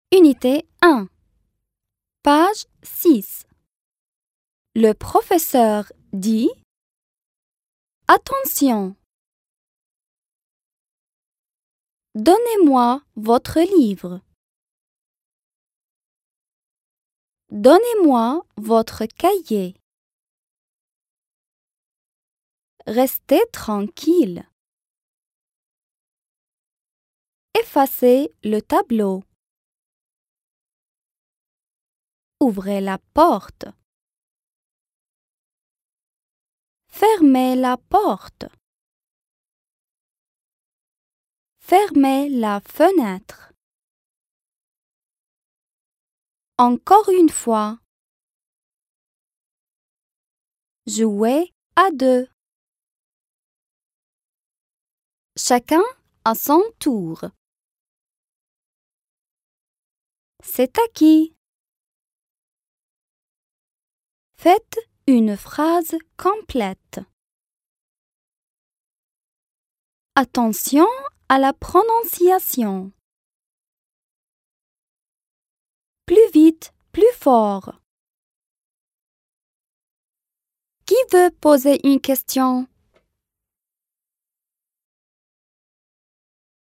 Unité 1. Page 6. Le professeur dit « Attention! Donnez-moi votre livre. Donnez-moi votre cahier. Restez tranquille. Effacez le tableau. Ouvrez la porte. Fermez la porte. Fermez la fenêtre. Encore une fois. Jouez à deux. Chacun à son tour. C'est à qui? Faites une phrase complète. Attention à la prononciation. Plus vite, plus fort. Qui veut poser une question?